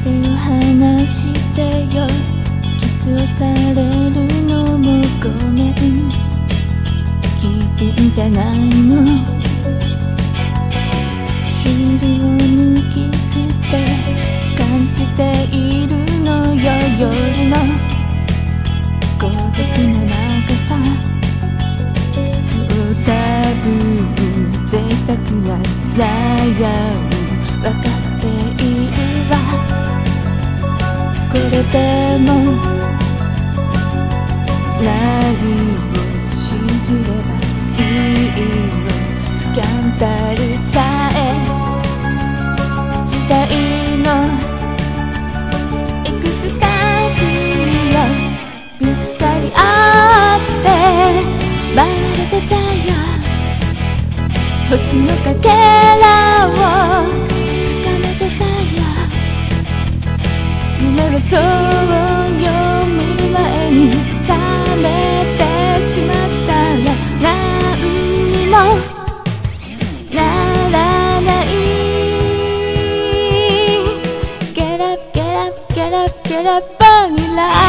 手を離してよ、キスをされるのもごめん、気分じゃないの。ヒールを脱ぎ捨て感じているのよ、夜の孤独な長さ。そう多分贅沢な悩みわかっているわ。これでも何を信じればいいの。スキャンダルさえ時代のエクスタンスよ、ぶつかり合って回れてたよ。星のかけらをつかめてたよ。夢はそうよ、見る前に覚めてしまったら何にもならない。 Get up, get up, get up, get up, バニラ